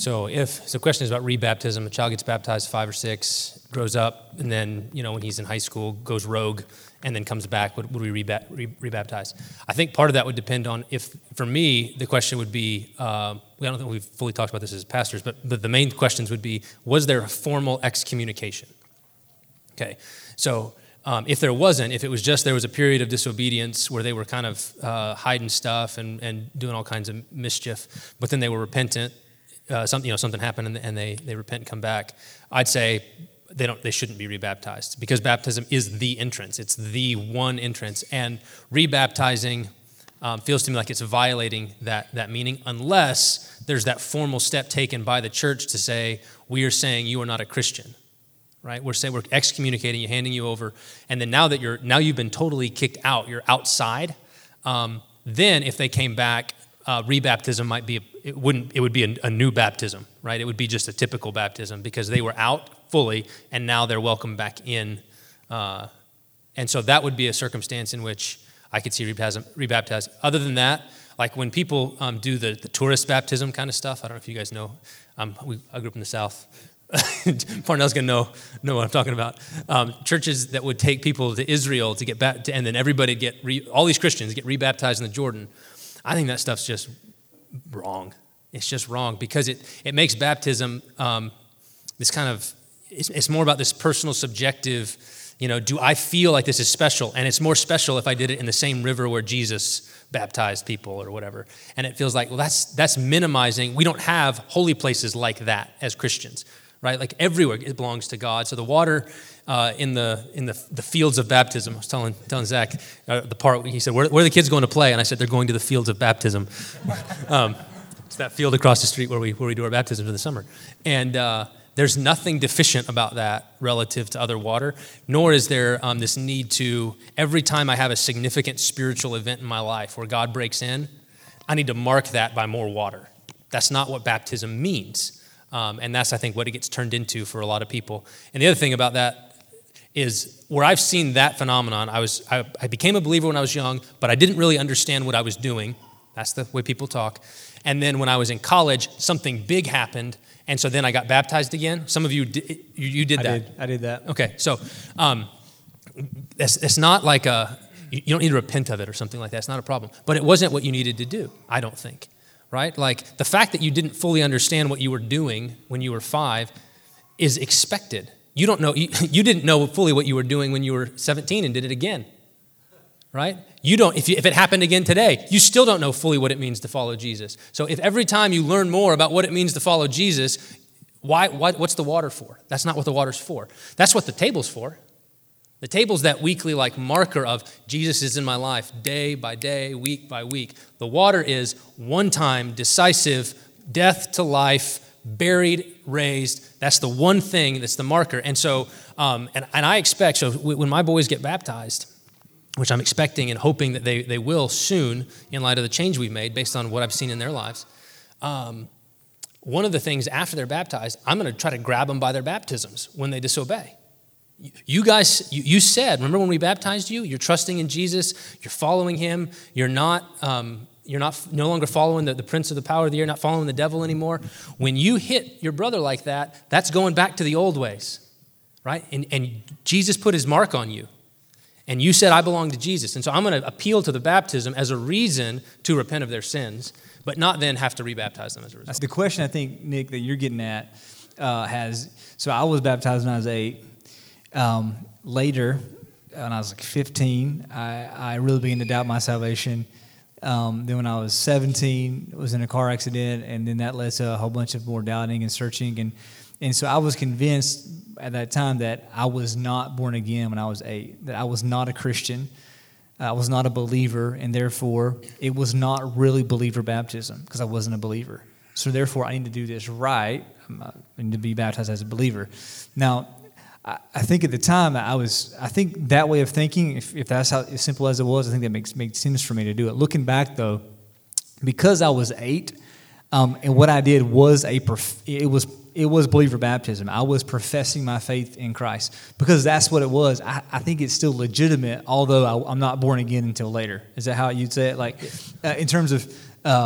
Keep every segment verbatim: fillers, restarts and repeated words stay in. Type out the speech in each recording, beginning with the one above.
So if so, the question is about rebaptism. A child gets baptized five or six, grows up, and then you know when he's in high school goes rogue, and then comes back. Would, would we reba- re- rebaptize? I think part of that would depend on if. For me, the question would be. Uh, I don't think we've fully talked about this as pastors, but but the main questions would be: was there a formal excommunication? Okay, so. Um, if there wasn't, if it was just there was a period of disobedience where they were kind of uh, hiding stuff and, and doing all kinds of mischief, but then they were repentant, uh, something you know something happened and, and they they repent and come back, I'd say they don't they shouldn't be rebaptized because baptism is the entrance. It's the one entrance, and rebaptizing um, feels to me like it's violating that that meaning unless there's that formal step taken by the church to say we are saying you are not a Christian. Right, we're saying we're excommunicating you, handing you over, and then now that you're now you've been totally kicked out, you're outside. Um, then, if they came back, uh, rebaptism might be a, it wouldn't it would be a, a new baptism, right? It would be just a typical baptism because they were out fully, and now they're welcome back in, uh, and so that would be a circumstance in which I could see rebaptism. rebaptized. Other than that, like when people um, do the, the tourist baptism kind of stuff, I don't know if you guys know. Um, we, I grew up in the South. Parnell's gonna know know what I'm talking about. Um, churches that would take people to Israel to get back, and then everybody get re, all these Christians get rebaptized in the Jordan. I think that stuff's just wrong. It's just wrong because it it makes baptism um, this kind of. It's, it's more about this personal, subjective. You know, do I feel like this is special? And it's more special if I did it in the same river where Jesus baptized people or whatever. And it feels like well, that's that's minimizing. We don't have holy places like that as Christians. Right, like everywhere it belongs to God. So the water uh, in the in the the fields of baptism. I was telling telling Zach uh, the part he said, where, "Where are the kids going to play?" And I said, "They're going to the fields of baptism." um, it's that field across the street where we where we do our baptisms in the summer. And uh, there's nothing deficient about that relative to other water. Nor is there um, this need to every time I have a significant spiritual event in my life where God breaks in, I need to mark that by more water. That's not what baptism means. Um, and that's, I think, what it gets turned into for a lot of people. And the other thing about that is where I've seen that phenomenon, I was I, I became a believer when I was young, but I didn't really understand what I was doing. That's the way people talk. And then when I was in college, something big happened, and so then I got baptized again. Some of you did, you, you did I that. Did. I did that. Okay, so um, it's, it's not like a, you don't need to repent of it or something like that. It's not a problem. But it wasn't what you needed to do, I don't think. Right? Like the fact that you didn't fully understand what you were doing when you were five is expected. You don't know, you, you didn't know fully what you were doing when you were seventeen and did it again. Right? You don't, if, you, if it happened again today, you still don't know fully what it means to follow Jesus. So if every time you learn more about what it means to follow Jesus, why, why what's the water for? That's not what the water's for. That's what the table's for. The table's that weekly like marker of Jesus is in my life day by day, week by week. The water is one time, decisive, death to life, buried, raised. That's the one thing that's the marker. And so, um, and, and I expect, so when my boys get baptized, which I'm expecting and hoping that they, they will soon in light of the change we've made based on what I've seen in their lives, um, one of the things after they're baptized, I'm going to try to grab them by their baptisms when they disobey. You guys, you, you said, remember when we baptized you? You're trusting in Jesus. You're following him. You're not, um, you're not no longer following the, the prince of the power of the air, not following the devil anymore. When you hit your brother like that, that's going back to the old ways, right? And, and Jesus put his mark on you. And you said, I belong to Jesus. And so I'm going to appeal to the baptism as a reason to repent of their sins, but not then have to rebaptize them as a result. That's the question I think, Nick, that you're getting at uh, has, so I was baptized when I was eight. Um, later, when I was like fifteen, I, I really began to doubt my salvation. Um, then when I was seventeen, I was in a car accident, and then that led to a whole bunch of more doubting and searching. And, and so I was convinced at that time that I was not born again when I was eight, that I was not a Christian, I was not a believer, and therefore it was not really believer baptism because I wasn't a believer. So therefore I need to do this right. I need to be baptized as a believer. Now, I think at the time I was, I think that way of thinking, if, if that's how as simple as it was, I think that makes makes sense for me to do it. Looking back though, because I was eight, um, and what I did was a it was it was believer baptism. I was professing my faith in Christ because that's what it was. I, I think it's still legitimate, although I, I'm not born again until later. Is that how you'd say it? Like uh, in terms of. Uh,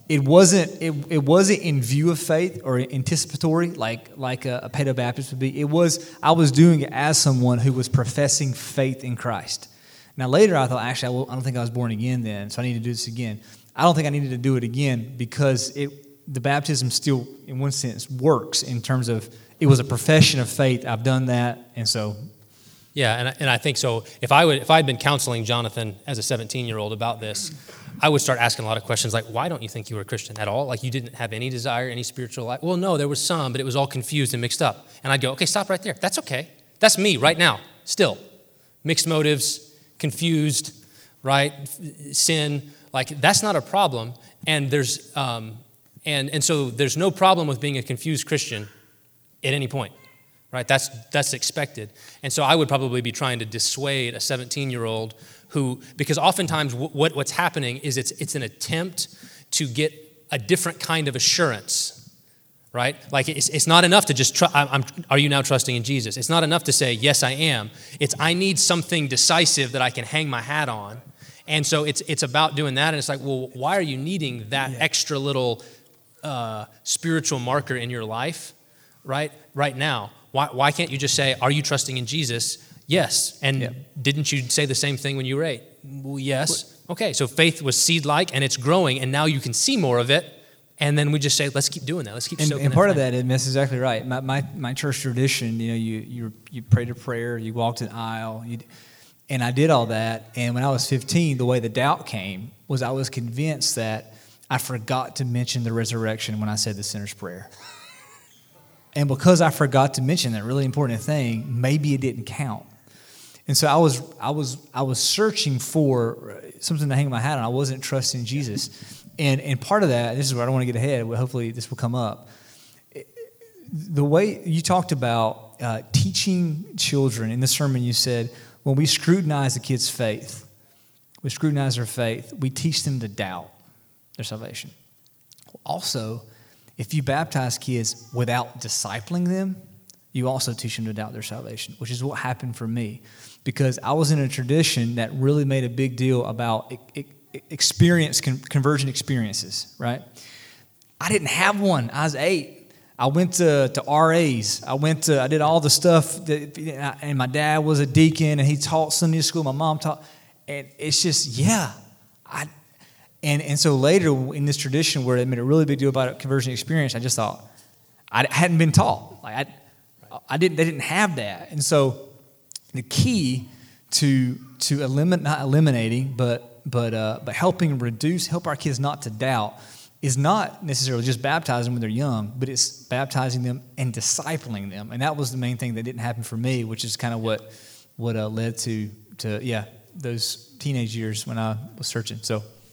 it wasn't it, it wasn't in view of faith or anticipatory like like a, a Paedo-Baptist would be. It was I was doing it as someone who was professing faith in Christ. Now later I thought, actually, I, will, I don't think I was born again then, so I need to do this again. I don't think I needed to do it again because it the baptism still, in one sense, works in terms of it was a profession of faith. I've done that, and so. Yeah, and I, and I think so. If I would, if I had been counseling Jonathan as a seventeen-year-old about this, I would start asking a lot of questions like, "Why don't you think you were a Christian at all? Like you didn't have any desire, any spiritual life?" Well, no, there was some, but it was all confused and mixed up. And I'd go, "Okay, stop right there. That's okay. That's me right now. Still, mixed motives, confused, right? Sin. Like that's not a problem." And there's, um, and and so there's no problem with being a confused Christian at any point. Right, that's that's expected, and so I would probably be trying to dissuade a seventeen-year-old who, because oftentimes what what's happening is it's it's an attempt to get a different kind of assurance, right? Like it's it's not enough to just try, I'm, are you now trusting in Jesus? It's not enough to say yes, I am. It's I need something decisive that I can hang my hat on, and so it's it's about doing that. And it's like, well, why are you needing that yeah. extra little uh, spiritual marker in your life, right? Right now. Why, why can't you just say, are you trusting in Jesus? Yes. And yeah. didn't you say the same thing when you were eight? Well, yes. Okay, so faith was seed-like, and it's growing, and now you can see more of it, and then we just say, let's keep doing that. Let's keep and, soaking and part that of that, and that's exactly right. My, my my church tradition, you know, you you you prayed a prayer, you walked an aisle, you, and I did all that. And when I was fifteen, the way the doubt came was I was convinced that I forgot to mention the resurrection when I said the sinner's prayer. And because I forgot to mention that really important thing, maybe it didn't count. And so I was I was I was searching for something to hang my hat on. I wasn't trusting Jesus. And and part of that, this is where I don't want to get ahead, but hopefully this will come up. The way you talked about uh, teaching children, in the sermon you said, when we scrutinize the kids' faith, we scrutinize their faith, we teach them to doubt their salvation. Also, if you baptize kids without discipling them, you also teach them to doubt their salvation, which is what happened for me. Because I was in a tradition that really made a big deal about experience, conversion experiences, right? I didn't have one. I was eight. I went to, to R As. I went to, I did all the stuff, that, and my dad was a deacon, and he taught Sunday school. My mom taught, and it's just, yeah, I And and so later in this tradition where they made a really big deal about a conversion experience, I just thought I hadn't been taught. Like I, I didn't. They didn't have that. And so the key to to eliminate, not eliminating, but but uh, but helping reduce, help our kids not to doubt, is not necessarily just baptizing when they're young, but it's baptizing them and discipling them. And that was the main thing that didn't happen for me, which is kind of what what uh, led to to yeah those teenage years when I was searching. So.